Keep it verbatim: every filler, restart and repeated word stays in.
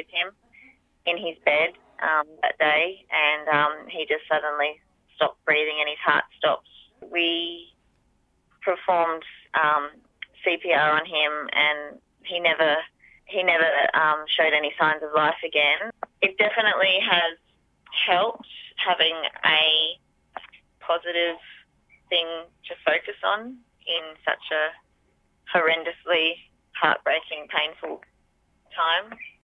with him in his bed um, that day, and um, he just suddenly stopped breathing and his heart stopped. We performed um, C P R on him, and he never he never um, showed any signs of life again. It definitely has helped having a positive thing to focus on in such a horrendously heartbreaking, painful time.